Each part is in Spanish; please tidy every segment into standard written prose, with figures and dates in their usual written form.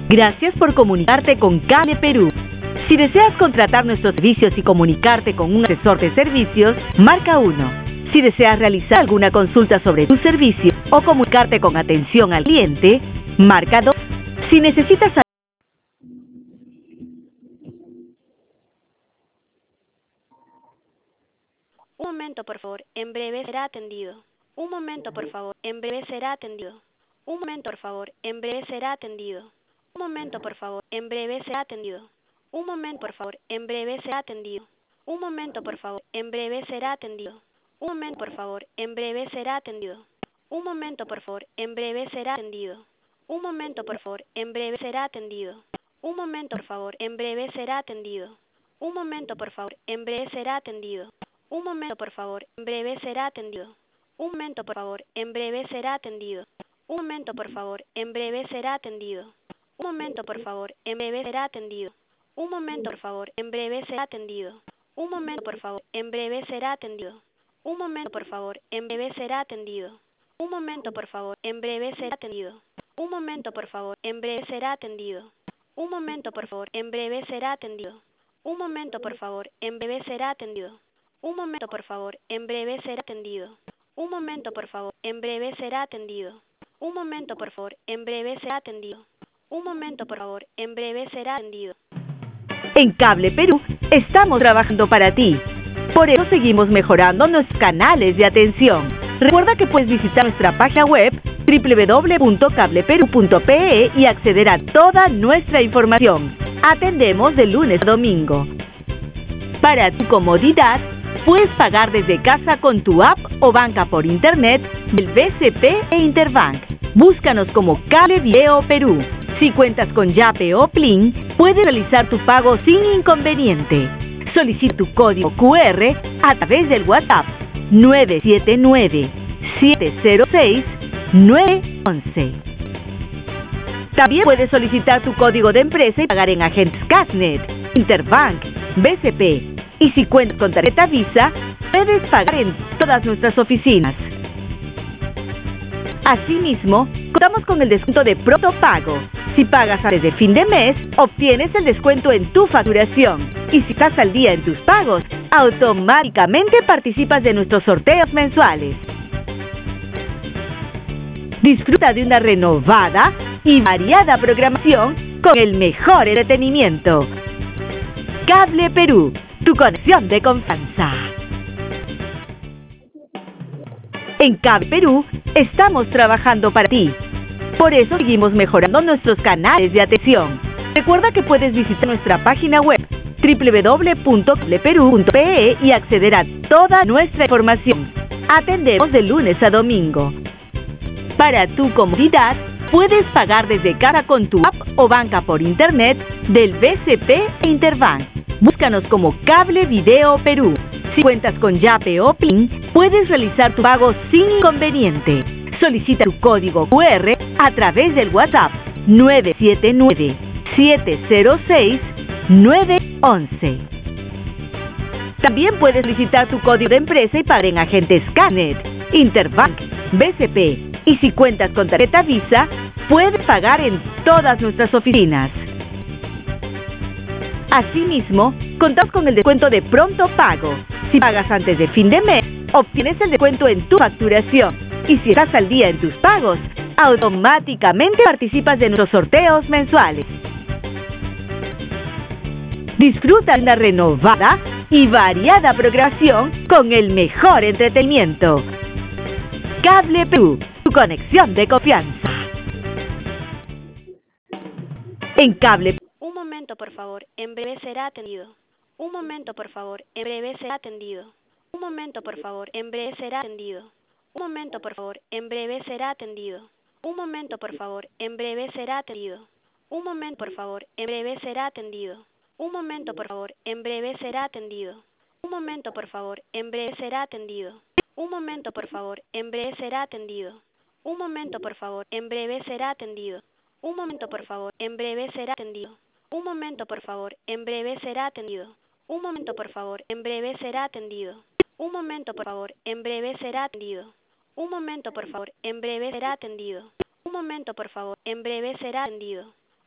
Gracias por comunicarte con Cable Perú. Si deseas contratar nuestros servicios y comunicarte con un asesor de servicios, marca 1. Si deseas realizar alguna consulta sobre tu servicio o comunicarte con atención al cliente, marca 2. Si necesitas Un momento, por favor. En breve será atendido. Un momento, por favor. En breve será atendido. Un momento, por favor. En breve será atendido. Un momento, por favor. En breve será atendido. Un momento, por favor. En breve será atendido. Un momento, por favor. En breve será atendido. Un momento, por favor. En breve será atendido. Un momento, por favor. En breve será atendido. Un momento, por favor. En breve será atendido. Un momento, por favor. En breve será atendido. Un momento, por favor. En breve será atendido. Un momento, por favor. En breve será atendido. Un momento, por favor. En breve será atendido. Un momento, por favor. En breve será atendido. Un momento, por favor. En breve será atendido. Un momento, por favor. En breve será atendido. Un momento, por favor. En breve será atendido. Un momento, por favor. En breve será atendido. Un momento, por favor. En breve será atendido. Un momento, por favor. En breve será atendido. Un momento, por favor. En breve será atendido. Un momento, por favor. En breve será atendido. Un momento, por favor. En breve será atendido. Un momento, por favor. En breve será atendido. Un momento, por favor. En breve será atendido. Un momento, por favor. En breve será atendido. En Cable Perú estamos trabajando para ti. Por eso seguimos mejorando nuestros canales de atención. Recuerda que puedes visitar nuestra página web www.cableperu.pe y acceder a toda nuestra información. Atendemos de lunes a domingo. Para tu comodidad, puedes pagar desde casa con tu app o banca por internet del BCP e Interbank. Búscanos como Cable Video Perú. Si cuentas con Yape o Plin, puedes realizar tu pago sin inconveniente. Solicita tu código QR a través del WhatsApp 979-706-911. También puedes solicitar tu código de empresa y pagar en agentes Casnet, Interbank, BCP. Y si cuentas con tarjeta Visa, puedes pagar en todas nuestras oficinas. Asimismo, contamos con el descuento de pronto pago. Si pagas antes de fin de mes, obtienes el descuento en tu facturación. Y si estás al día en tus pagos, automáticamente participas de nuestros sorteos mensuales. Disfruta de una renovada y variada programación con el mejor entretenimiento. Cable Perú, tu conexión de confianza. En Cable Perú estamos trabajando para ti. Por eso seguimos mejorando nuestros canales de atención. Recuerda que puedes visitar nuestra página web www.cableperu.pe y acceder a toda nuestra información. Atendemos de lunes a domingo. Para tu comodidad, puedes pagar desde casa con tu app o banca por internet del BCP e Interbank. Búscanos como Cable Video Perú. Si cuentas con Yape o Plin, puedes realizar tu pago sin inconveniente. Solicita tu código QR a través del WhatsApp 979-706-911. También puedes solicitar tu código de empresa y pagar en agentes Casnet, Interbank, BCP. Y si cuentas con tarjeta Visa, puedes pagar en todas nuestras oficinas. Asimismo, contamos con el descuento de pronto pago. Si pagas antes de fin de mes, obtienes el descuento en tu facturación. Y si estás al día en tus pagos, automáticamente participas de nuestros sorteos mensuales. Disfruta de una renovada y variada programación con el mejor entretenimiento. Cable Perú, tu conexión de confianza. En Cable Perú. Un momento, por favor. En breve será atendido. Un momento, por favor. En breve será atendido. Un momento, por favor. En breve será atendido. Un momento, por favor. En breve será atendido. Un momento, por favor. En breve será atendido. Un momento, por favor. En breve será atendido. Un momento, por favor. En breve será atendido. Un momento, por favor. En breve será atendido. Un momento, por favor. En breve será atendido. Un momento, por favor. En breve será atendido. Un momento, por favor. En breve será atendido. Un momento, por favor. En breve será atendido. Un momento, por favor. En breve será atendido. Un momento, por favor. En breve será atendido. Un momento, por favor. En breve será atendido. Un momento, por favor. En breve será atendido.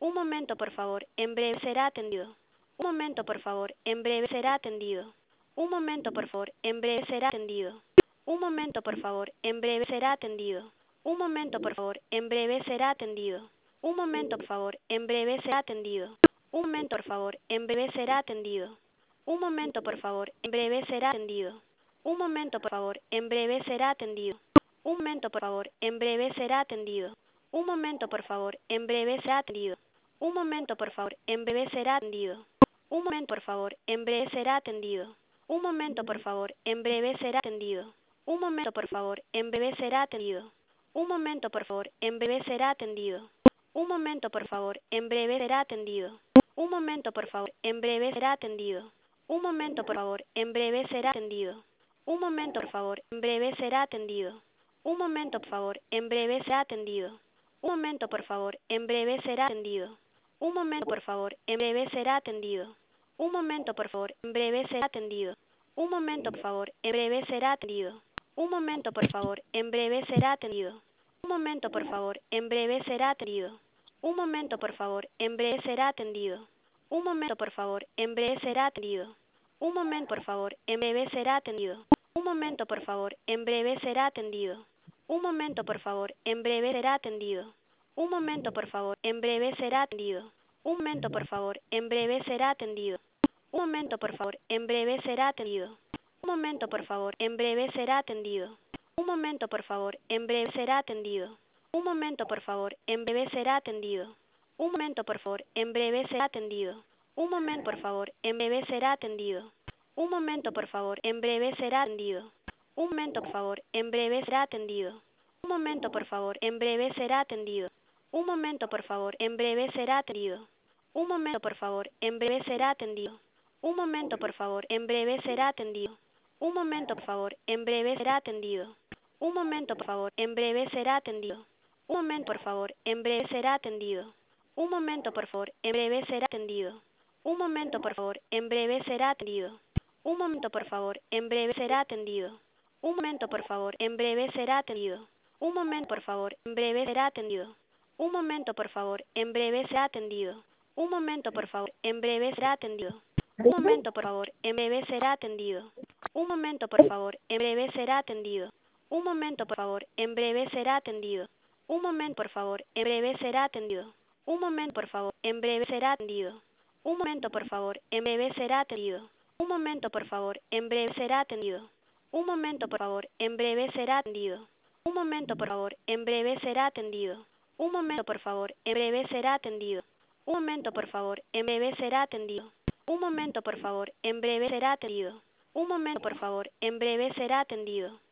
Un momento, por favor, en breve será atendido. Un momento, por favor, en breve será atendido. Un momento, por favor, en breve será atendido. Un momento, por favor, en breve será atendido. Un momento, por favor, en breve será atendido. Un momento, por favor, en breve será atendido. Un momento, por favor, en breve será atendido. Un momento, por favor, en breve será atendido. Un momento, por favor, en breve será atendido. Un momento, por favor, en breve será atendido. Un momento, por favor, en breve será atendido. Un momento, por favor, en breve será atendido. Un momento, por favor, en breve será atendido. Un momento, por favor, en breve será atendido. Un momento, por favor, en breve será atendido. Un momento, por favor, en breve será atendido. Un momento, por favor, en breve será atendido. Un momento, por favor, en breve será atendido. Un momento, por favor, en breve será atendido. Un momento, por favor, en breve será atendido. Un momento, por favor, en breve será atendido. Un momento, por favor, en breve será atendido. Un momento, por favor, en breve será atendido. Un momento, por favor, en breve será atendido. Un momento, por favor, en breve será atendido. Un momento, por favor, en breve será atendido. Un momento, por favor, en breve será atendido. Un momento, por favor, en breve será atendido. Un momento, por favor, en breve será atendido. Un momento, por favor, en breve será atendido. Un momento, por favor, en breve será atendido. Un momento, por favor, en breve será atendido. Un momento, por favor, en breve será atendido. Un momento, por favor, en breve será atendido. Un momento, por favor, en breve será atendido. Un momento, por favor, en breve será atendido. Un momento, por favor, en breve será atendido. Un momento, por favor, en breve será atendido. Un momento, por favor, en breve será atendido. Un momento, por favor, en breve será atendido. Un momento, por favor, en breve será atendido. Un momento, por favor, en breve será atendido. Un momento, por favor, en breve será atendido. Un momento, por favor, en breve será atendido. Un momento, por favor, en breve será atendido. Un momento, por favor, en breve será atendido. Un momento, por favor, en breve será atendido. Un momento, por favor, en breve será atendido. Un momento, por favor, en breve será atendido. Un momento, por favor, en breve será atendido. Un momento, por favor, en breve será atendido. Un momento, por favor, en breve será atendido. Un momento, por favor, en breve será atendido. Un momento, por favor, en breve será atendido. Un momento, por favor, en breve será atendido. Un momento, por favor, en breve será atendido. Un momento, por favor, en breve será atendido. Un momento, por favor, en breve será atendido. Un momento, por favor, en breve será atendido. Un momento, por favor, en breve será atendido. Un momento, por favor, en breve será atendido. Un momento, por favor, en breve será atendido. Un momento, por favor, en breve será atendido. Un momento, por favor, en breve será atendido. Un momento, por favor, en breve será atendido. Un momento, por favor, en breve será atendido. Un momento, por favor, en breve será atendido. Un momento, por favor, en breve será atendido. Un momento, por favor, en breve será atendido.